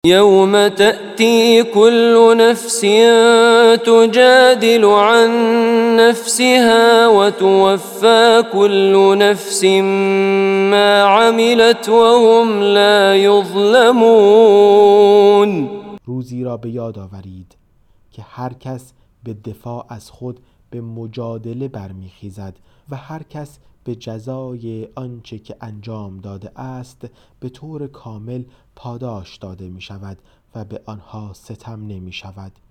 یوم تأتی كل نفس تجادل عن نفسها وتوفى كل نفس ما عملت وهم لا یظلمون. روزی را به یاد آورید که هر کس به دفاع از خود به مجادله برمیخیزد و هر کس به جزای آنچه که انجام داده است به طور کامل پاداش داده می شود و به آنها ستم نمی شود.